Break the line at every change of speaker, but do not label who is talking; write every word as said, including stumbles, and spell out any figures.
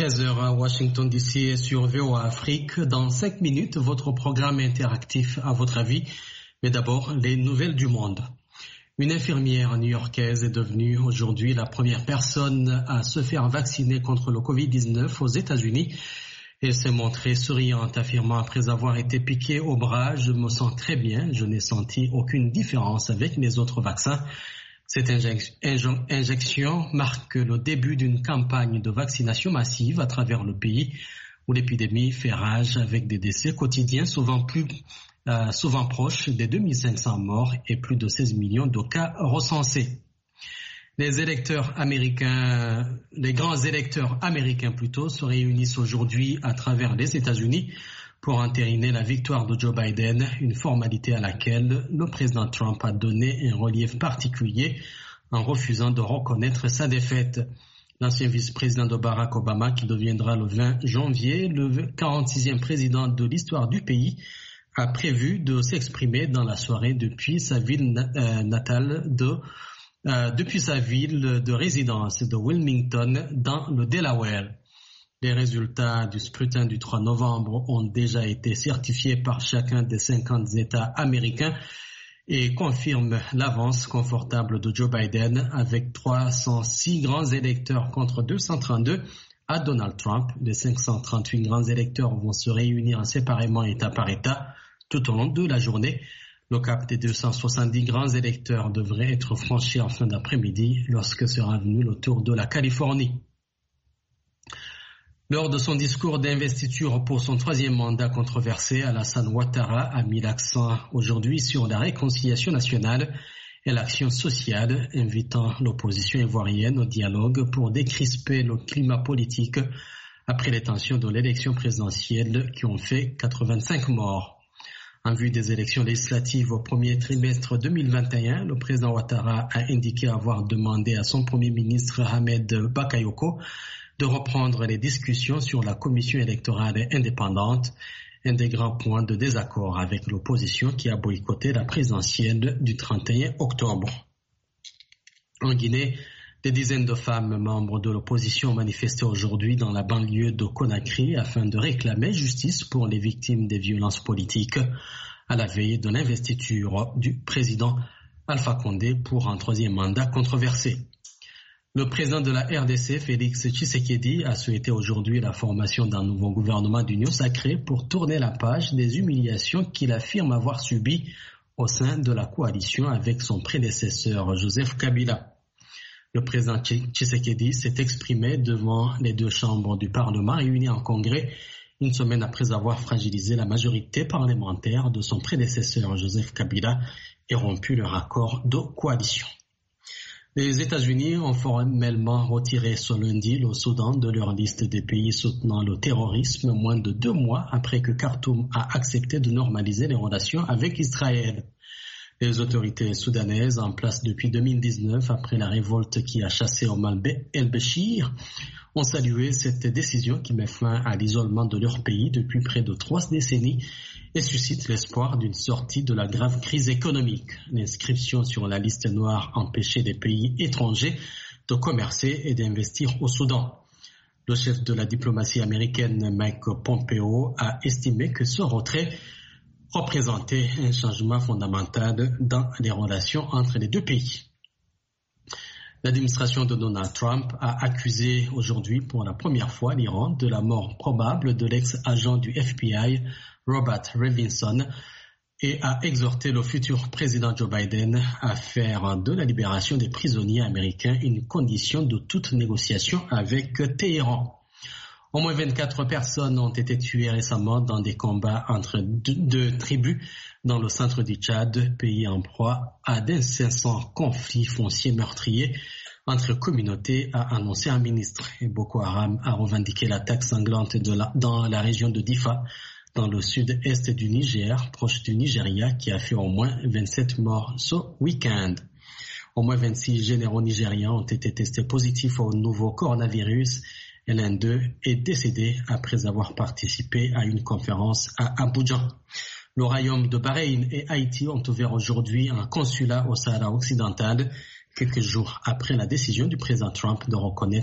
treize heures à Washington D C et sur V O A Afrique. Dans cinq minutes, votre programme interactif à votre avis. Mais d'abord, les nouvelles du monde. Une infirmière new-yorkaise est devenue aujourd'hui la première personne à se faire vacciner contre le covid dix-neuf aux États-Unis. Elle s'est montrée souriante, affirmant après avoir été piquée au bras: je me sens très bien, je n'ai senti aucune différence avec les autres vaccins. Cette injection marque le début d'une campagne de vaccination massive à travers le pays où l'épidémie fait rage avec des décès quotidiens souvent plus euh, souvent proches des deux mille cinq cents morts et plus de seize millions de cas recensés. Les électeurs américains, les grands électeurs américains plutôt, se réunissent aujourd'hui à travers les États-Unis pour entériner la victoire de Joe Biden, une formalité à laquelle le président Trump a donné un relief particulier en refusant de reconnaître sa défaite. L'ancien vice-président de Barack Obama, qui deviendra le vingt janvier le quarante-sixième président de l'histoire du pays, a prévu de s'exprimer dans la soirée depuis sa ville natale de euh, depuis sa ville de résidence de Wilmington dans le Delaware. Les résultats du scrutin du trois novembre ont déjà été certifiés par chacun des cinquante États américains et confirment l'avance confortable de Joe Biden avec trois cent six grands électeurs contre deux cent trente-deux à Donald Trump. Les cinq cent trente-huit grands électeurs vont se réunir séparément État par État tout au long de la journée. Le cap des deux cent soixante-dix grands électeurs devrait être franchi en fin d'après-midi lorsque sera venu le tour de la Californie. Lors de son discours d'investiture pour son troisième mandat controversé, Alassane Ouattara a mis l'accent aujourd'hui sur la réconciliation nationale et l'action sociale, invitant l'opposition ivoirienne au dialogue pour décrisper le climat politique après les tensions de l'élection présidentielle qui ont fait quatre-vingt-cinq morts. En vue des élections législatives au premier trimestre deux mille vingt et un, le président Ouattara a indiqué avoir demandé à son premier ministre Ahmed Bakayoko de reprendre les discussions sur la commission électorale indépendante, un des grands points de désaccord avec l'opposition qui a boycotté la présidentielle du trente et un octobre. En Guinée, des dizaines de femmes membres de l'opposition ont manifesté aujourd'hui dans la banlieue de Conakry afin de réclamer justice pour les victimes des violences politiques à la veille de l'investiture du président Alpha Condé pour un troisième mandat controversé. Le président de la R D C, Félix Tshisekedi, a souhaité aujourd'hui la formation d'un nouveau gouvernement d'union sacrée pour tourner la page des humiliations qu'il affirme avoir subies au sein de la coalition avec son prédécesseur Joseph Kabila. Le président Tshisekedi s'est exprimé devant les deux chambres du Parlement réunies en congrès une semaine après avoir fragilisé la majorité parlementaire de son prédécesseur Joseph Kabila et rompu leur accord de coalition. Les États-Unis ont formellement retiré ce lundi le Soudan de leur liste des pays soutenant le terrorisme moins de deux mois après que Khartoum a accepté de normaliser les relations avec Israël. Les autorités soudanaises en place depuis deux mille dix-neuf, après la révolte qui a chassé Omar el-Béchir, ont salué cette décision qui met fin à l'isolement de leur pays depuis près de trois décennies et suscite l'espoir d'une sortie de la grave crise économique. L'inscription sur la liste noire empêchait des pays étrangers de commercer et d'investir au Soudan. Le chef de la diplomatie américaine, Mike Pompeo, a estimé que ce retrait représentait un changement fondamental dans les relations entre les deux pays. L'administration de Donald Trump a accusé aujourd'hui pour la première fois l'Iran de la mort probable de l'ex-agent du F B I, Robert Robinson, et a exhorté le futur président Joe Biden à faire de la libération des prisonniers américains une condition de toute négociation avec Téhéran. Au moins vingt-quatre personnes ont été tuées récemment dans des combats entre deux, deux tribus dans le centre du Tchad, pays en proie à d'incessants conflits fonciers meurtriers entre communautés, a annoncé un ministre. Et Boko Haram a revendiqué l'attaque sanglante de la, dans la région de Difa, dans le sud-est du Niger, proche du Nigeria, qui a fait au moins vingt-sept morts ce week-end. Au moins vingt-six généraux nigériens ont été testés positifs au nouveau coronavirus et l'un d'eux est décédé après avoir participé à une conférence à Abuja. Le royaume de Bahreïn et Haïti ont ouvert aujourd'hui un consulat au Sahara occidental, quelques jours après la décision du président Trump de reconnaître